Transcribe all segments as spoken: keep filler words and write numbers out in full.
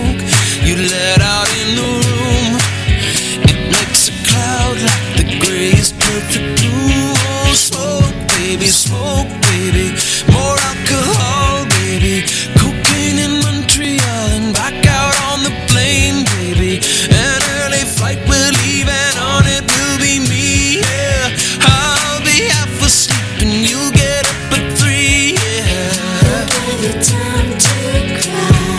smoke you let out in the room. It makes a cloud like the grayest perfect blue. Oh, smoke, baby, smoke, baby. More alcohol, baby. Cocaine in Montreal and back out on the plane, baby. An early flight we're leaving on, it will be me, yeah. I'll be half asleep and you'll get up at three, yeah. Who gave you time to cry?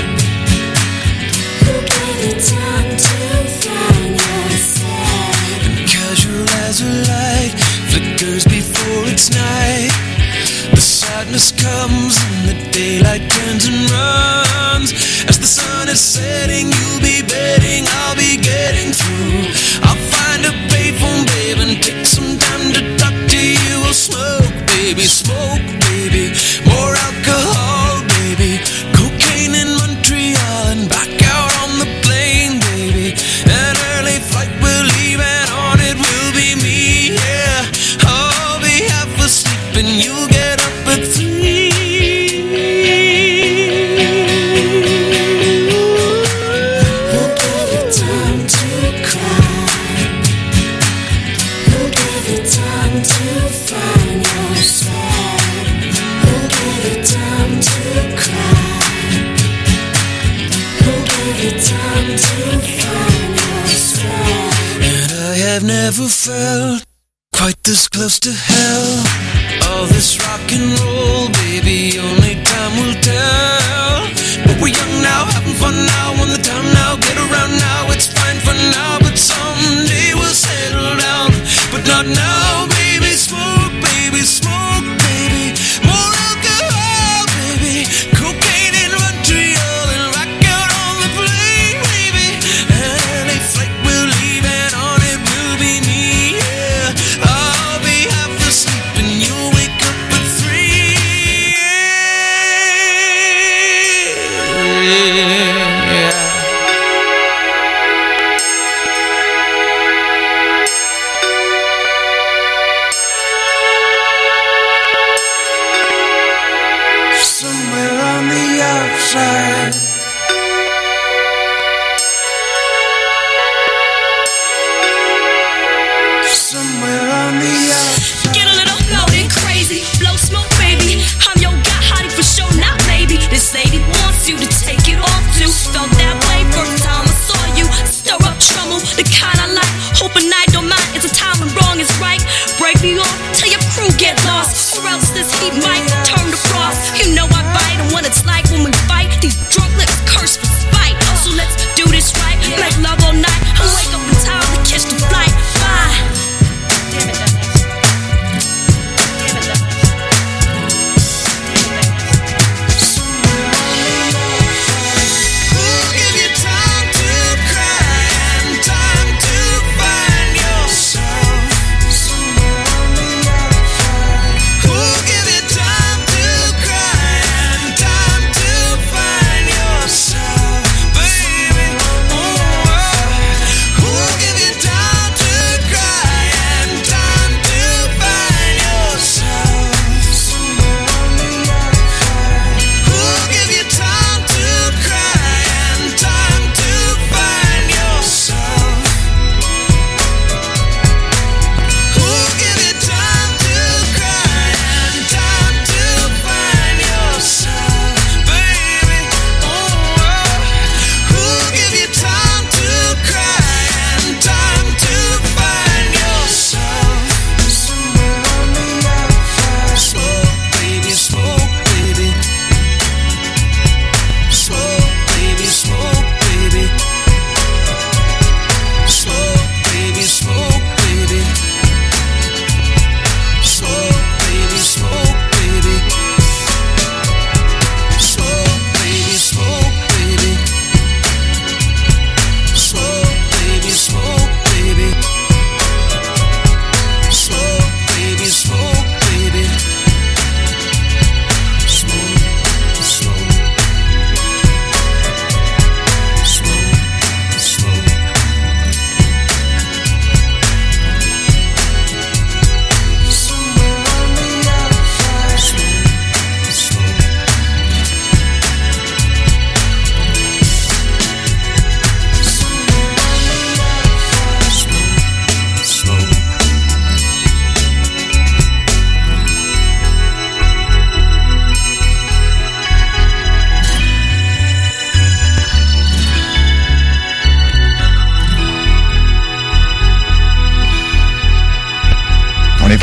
Who gave you time to find yourself? And casual as a light flickers before it's night. The sadness comes and the daylight turns and runs. As the sun is setting, you'll be betting I'll be getting through. I'll find a payphone, babe, and take some time to talk to you. We'll smoke, baby, smoke, baby. More alcohol, baby. Cocaine in Montreal and back out on the plane, baby. An early flight we're leaving on, it will be me, yeah. I'll be half asleep and you'll get up at three. Who gave you time to cry? Who gave you time to find yourself? Who gave you time to cry? Who gave you time to find yourself? And I have never felt quite this close to hell. All this rock and roll, baby, only time will tell. But we're young now, having fun now, on the town now, get around now, it's fine for now, but someday we'll settle down. But not now, baby, smoke, baby, smoke, baby. More alcohol, baby. Cocaine in Montreal and rock out on the plane, baby. An early flight we're leaving on, it will be me, yeah. I'll be half asleep and you'll wake up at three, yeah.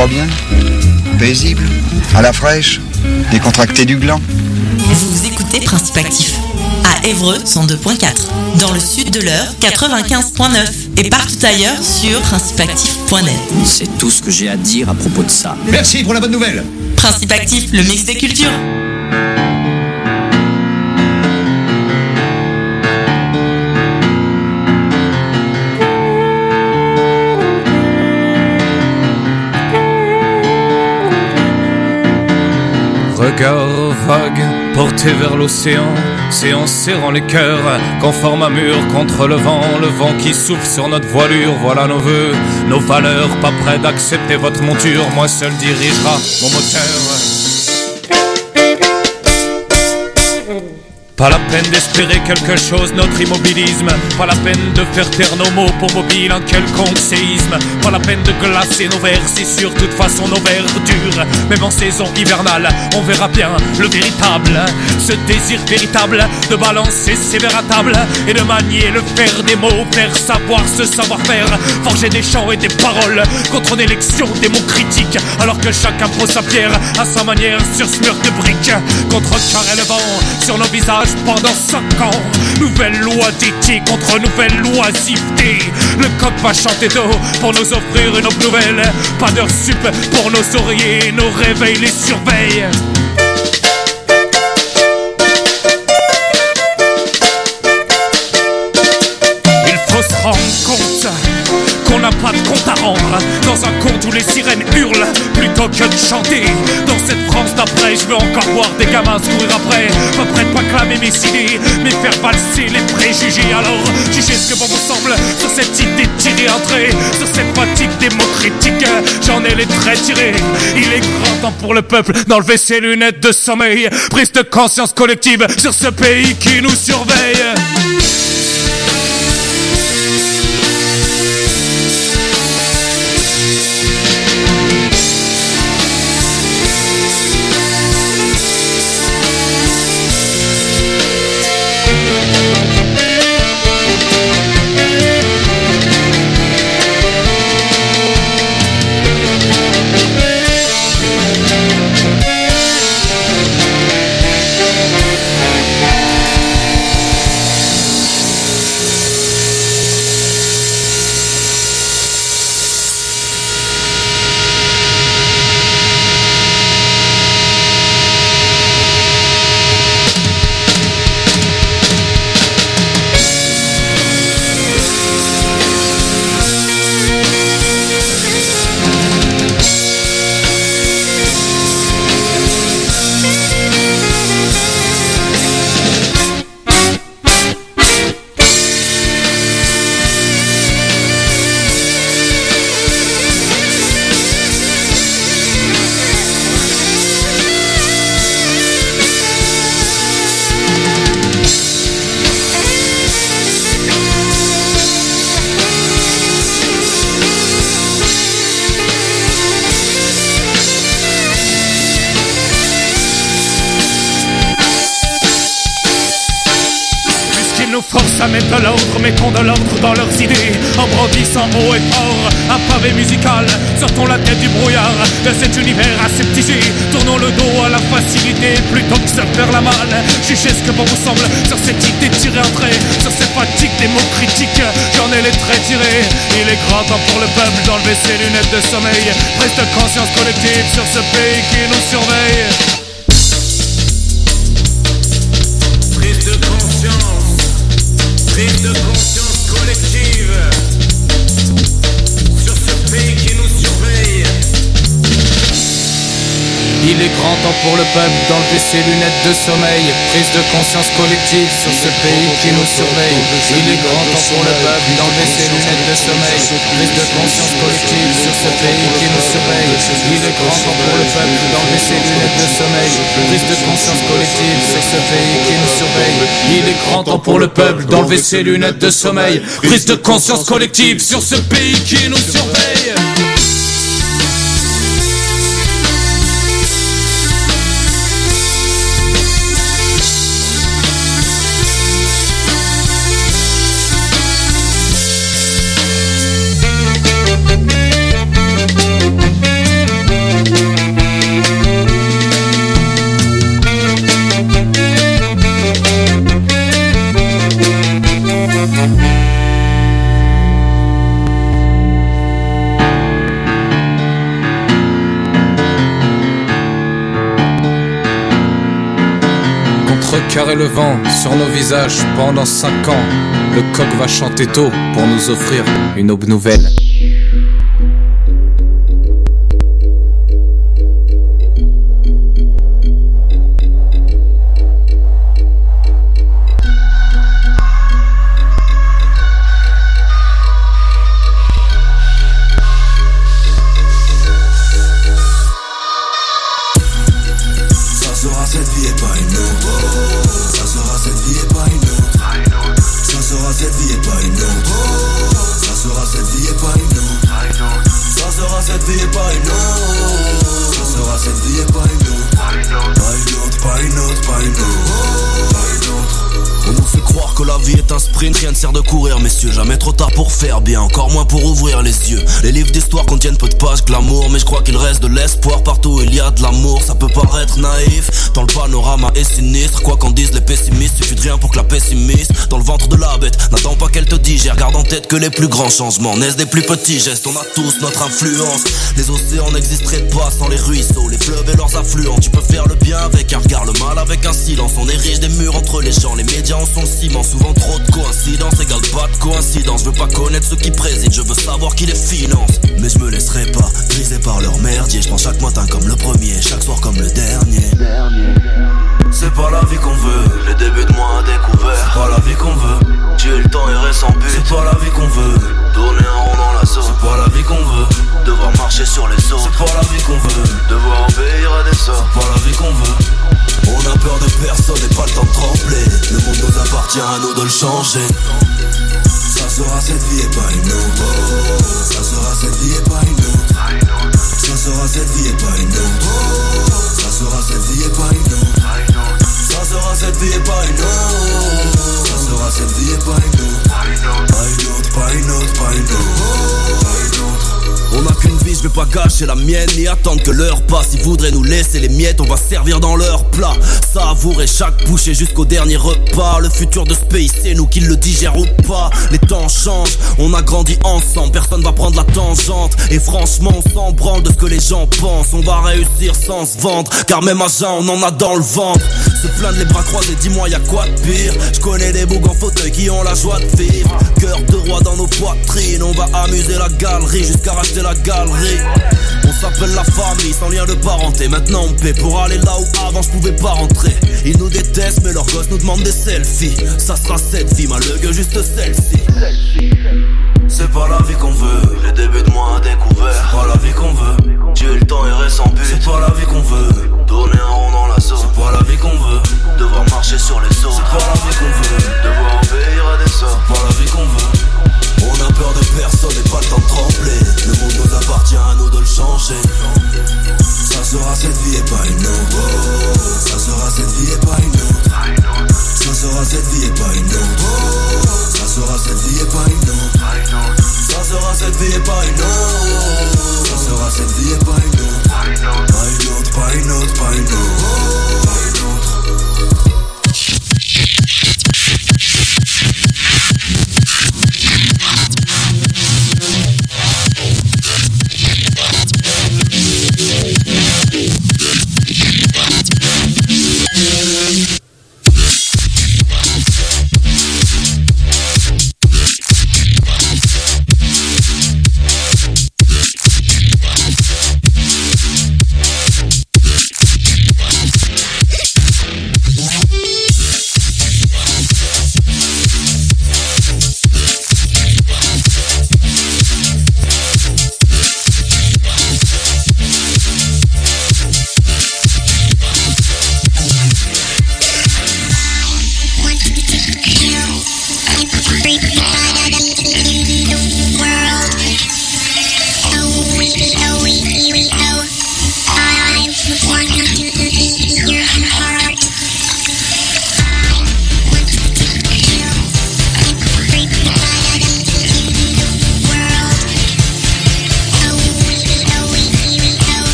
pas bien? Paisible? À la fraîche? Décontracté du gland? Vous écoutez Principe Actif à Évreux cent deux point quatre, dans le sud de l'Eure quatre-vingt-quinze point neuf et partout ailleurs sur principe actif point net. C'est tout ce que j'ai à dire à propos de ça. Merci pour la bonne nouvelle. Principe Actif, le mix des cultures. Regard vague, porté vers l'océan, c'est en serrant les cœurs qu'on forme un mur contre le vent, le vent qui souffle sur notre voilure. Voilà nos vœux, nos valeurs, pas prêts d'accepter votre monture, moi seul dirigera mon moteur. Pas la peine d'espérer quelque chose, notre immobilisme. Pas la peine de faire taire nos mots pour mobile un quelconque séisme. Pas la peine de glacer nos vers, c'est sûr, de toute façon nos vers durent. Même en saison hivernale, on verra bien le véritable. Ce désir véritable de balancer ses verres à table et de manier le faire des mots, faire savoir ce savoir-faire. Forger des chants et des paroles contre une élection des mots critiques. Alors que chacun pose sa pierre à sa manière sur ce mur de briques. Contrecarrer le vent sur nos visages pendant cinq ans. Nouvelle loi d'éthique contre nouvelle loisiveté. Le coq va chanter d'eau pour nous offrir une aube nouvelle. Pas d'heure sup pour nos oreillers, nos réveils les surveillent. Il faut se rendre compte qu'on n'a pas de compte à rendre dans un conte où les sirènes hurlent plutôt que de chanter. Dans cette France d'après, je veux encore voir des gamins se courir après. Pas prêt de pas clamer mes idées, mais faire valser les préjugés. Alors, jugez ce que bon vous semble sur cette idée de tirer un trait, sur cette fatigue des mots critiques. J'en ai les traits tirés. Il est grand temps pour le peuple d'enlever ses lunettes de sommeil. Prise de conscience collective sur ce pays qui nous surveille. Force à mettre de l'ordre, mettons de l'ordre dans leurs idées. En brandissant haut et fort un pavé musical, sortons la tête du brouillard de cet univers aseptisé. Tournons le dos à la facilité plutôt que se faire la malle. Jugez ce que bon vous semble sur cette idée de tirer un trait, sur cette fatigue des mots critiques. J'en ai les traits tirés. Il est grand temps pour le peuple d'enlever ses lunettes de sommeil. Prise de conscience collective sur ce pays qui nous surveille. Prise de conscience. Prise de conscience collective sur ce pays qui nous surveille. Il est grand temps pour le peuple d'enlever ses lunettes de sommeil. Prise de conscience collective sur ce pays qui nous surveille. Il est grand temps pour le peuple d'enlever ses lunettes de sommeil. Prise de conscience collective sur ce pays qui nous surveille. Il est grand temps pour le peuple d'enlever ses lunettes de sommeil. Prise de conscience collective sur ce pays qui nous surveille. Il est grand temps pour le peuple d'enlever ses lunettes de sommeil. Prise de conscience collective sur ce pays qui nous surveille. cœur et le vent sur nos visages pendant cinq ans. Le coq va chanter tôt pour nous offrir une aube nouvelle. Rien ne sert de courir, messieurs, jamais trop tard pour faire bien, encore moins pour ouvrir les yeux. Les livres d'histoire contiennent peu de pages glamour, mais je crois qu'il reste de l'espoir partout où il y a de l'amour. Ça peut paraître naïf, tant le panorama est sinistre. Quoi qu'en disent les pessimistes, suffit de rien pour que la pessimiste dans le ventre de la bête n'attends pas qu'elle te digère. Garde en tête que les plus grands changements naissent des plus petits gestes. On a tous notre influence. Les océans n'existeraient pas sans les ruisseaux, les fleuves et leurs affluents. Tu peux faire le bien avec un regard, le mal avec un silence. On érige des murs entre les gens, les médias en sont le ciment. Souvent trop de coïncidence égale pas de coïncidence. Je veux pas connaître ceux qui président, je veux savoir qui les finance. Mais je me laisserai pas briser par leur merdier. Je prends chaque matin comme le premier, chaque soir comme le dernier. C'est pas la vie qu'on veut, les débuts de moi à découvert. C'est pas la vie qu'on veut, tuer le temps errer sans but. C'est pas la vie qu'on veut, tourner un rond dans la sauce. C'est pas la vie qu'on veut, devoir marcher sur les autres. C'est pas la vie qu'on veut, devoir obéir à des sorts. C'est pas la vie qu'on veut. On a peur de personne et pas le temps de trembler. Le monde nous appartient, à nous de le changer. Ça sera cette vie et pas une autre. Ça sera cette vie et pas une autre. Ça sera cette vie et pas une autre. Ça sera cette vie et pas une autre. Ça sera cette vie et pas une autre. Ça sera cette vie et pas une autre. Pas une autre, pas une autre, pas une autre. Pas une autre. On n'a qu'une vie, je vais pas gâcher la mienne ni attendre que l'heure passe. Ils voudraient nous laisser les miettes, on va servir dans leur plat. Savourer chaque bouchée jusqu'au dernier repas. Le futur de ce pays, c'est nous qui le digère ou pas. Les temps changent, on a grandi ensemble, personne va prendre la tangente. Et franchement on s'en branle de ce que les gens pensent. On va réussir sans se vendre, car même à jeun on en a dans le ventre. Se plaindre les bras croisés, dis-moi y'a quoi de pire. Je connais des bougs en fauteuil qui ont la joie de vivre. Cœur de roi dans nos poitrines, on va amuser la galerie jusqu'à racheter la galerie. On s'appelle la famille sans lien de parenté. Maintenant on paie pour aller là où avant je pouvais pas rentrer. Ils nous détestent mais leurs gosses nous demandent des selfies. Ça sera cette vie, ma gueule juste celle-ci. C'est pas la vie qu'on veut, les débuts de moi à découvert. C'est pas la vie qu'on veut, tuer le temps errer sans but. C'est pas la vie qu'on veut, tourner un rond dans la sauce. C'est pas la vie qu'on veut, devoir marcher sur les autres. C'est pas la vie qu'on veut, devoir obéir à des sorts. C'est pas la vie qu'on veut. On a peur de personne et pas le temps de trembler. Le monde nous appartient, à nous de le changer. Ça sera cette vie et pas une autre. Ça sera cette vie et pas une autre. Ça sera cette vie et pas une autre. Ça sera cette vie et pas une autre. Ça sera cette vie et pas une autre. Ça sera cette vie et pas une autre. Pas une autre, pas une autre, pas une autre. Pas une autre.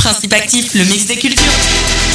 Principe Actif, le mix des cultures.